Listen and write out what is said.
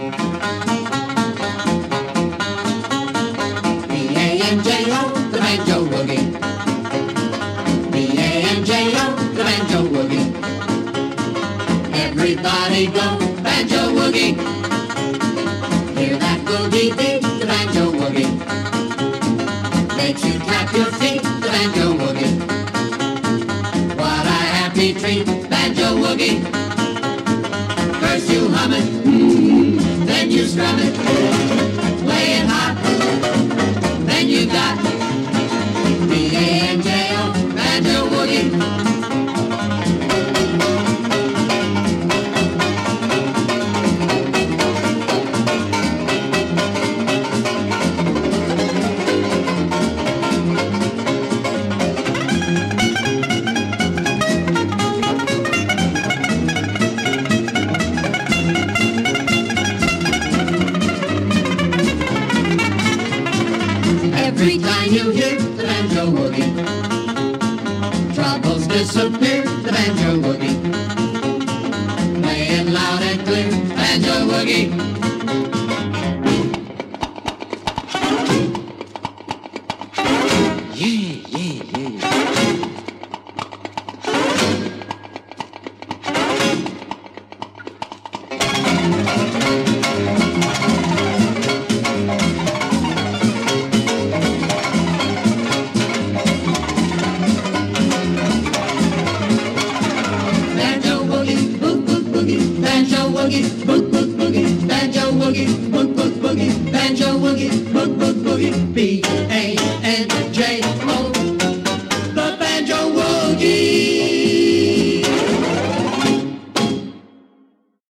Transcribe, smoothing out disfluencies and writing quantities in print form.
B-A-N-J-O, the banjo boogie. B-A-N-J-O, the banjo boogie. Everybody go banjo woogie. Hear that boogie beat, the banjo woogie. Makes you tap your feet, the banjo woogie. What a happy treat, banjo woogie. First you hum it, then you strum it, play it hot, then you got B-A-N-J-O, banjo woogie. Every time you hear the banjo woogie, troubles disappear, the banjo woogie. Playing loud and clear, banjo woogie. Yeah, yeah, yeah. Banjo woogie, book book boogie, banjo woogie, book book boogie, banjo woogie, book book boogie, B-A